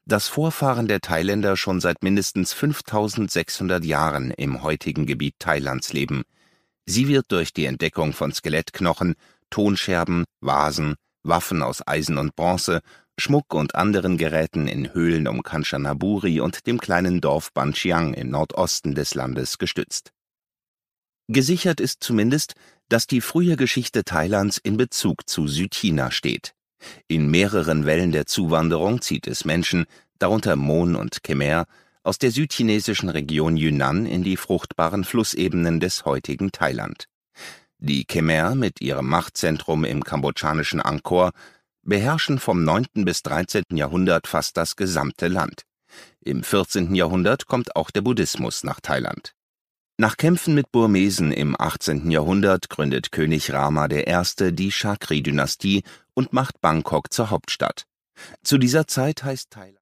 dass Vorfahren der Thailänder schon seit mindestens 5600 Jahren im heutigen Gebiet Thailands leben. Sie wird durch die Entdeckung von Skelettknochen, Tonscherben, Vasen, Waffen aus Eisen und Bronze, Schmuck und anderen Geräten in Höhlen um Kanchanaburi und dem kleinen Dorf Ban Chiang im Nordosten des Landes gestützt. Gesichert ist zumindest, dass die frühe Geschichte Thailands in Bezug zu Südchina steht. In mehreren Wellen der Zuwanderung zieht es Menschen, darunter Mon und Khmer, aus der südchinesischen Region Yunnan in die fruchtbaren Flussebenen des heutigen Thailand. Die Khmer mit ihrem Machtzentrum im kambodschanischen Angkor beherrschen vom 9. bis 13. Jahrhundert fast das gesamte Land. Im 14. Jahrhundert kommt auch der Buddhismus nach Thailand. Nach Kämpfen mit Burmesen im 18. Jahrhundert gründet König Rama I. die Chakri-Dynastie und macht Bangkok zur Hauptstadt. Zu dieser Zeit heißt Thailand